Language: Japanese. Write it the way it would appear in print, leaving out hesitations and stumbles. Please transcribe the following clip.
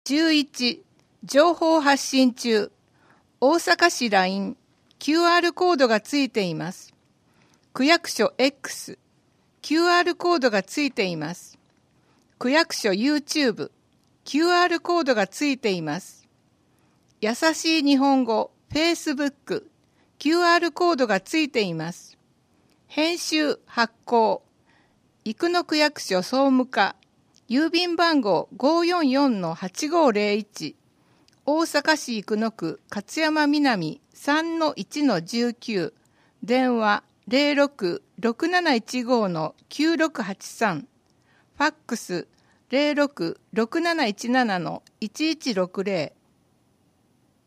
11、情報発信中。大阪市 LINE、QR コードがついています。区役所 X、QR コードがついています。区役所 YouTube、QR コードがついています。優しい日本語 Facebook、QR コードがついています。編集発行、生野区役所総務課、郵便番号 544-8501、大阪市生野区勝山南 3-1-19、電話 06-6715-9683、ファックス 06-6717-1160、